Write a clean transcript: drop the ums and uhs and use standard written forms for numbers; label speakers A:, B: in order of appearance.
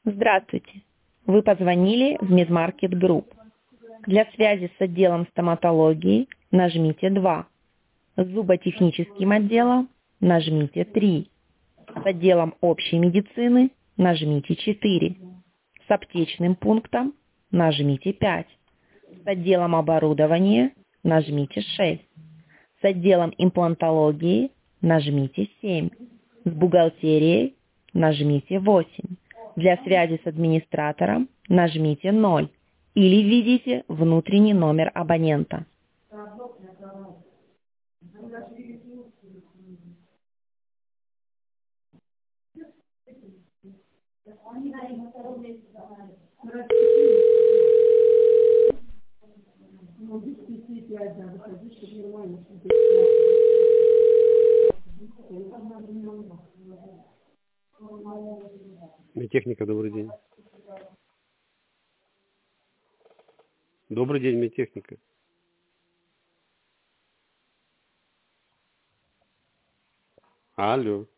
A: Здравствуйте. Вы позвонили в Медмаркет Групп. Для связи с отделом стоматологии нажмите 2. С зуботехническим отделом нажмите 3. С отделом общей медицины нажмите 4. С аптечным пунктом нажмите 5. С отделом оборудования нажмите 6. С отделом имплантологии нажмите 7. С бухгалтерией нажмите 8. Для связи с администратором нажмите 0 или введите внутренний номер абонента.
B: Медтехника, добрый день. Добрый день, медтехника. Алло.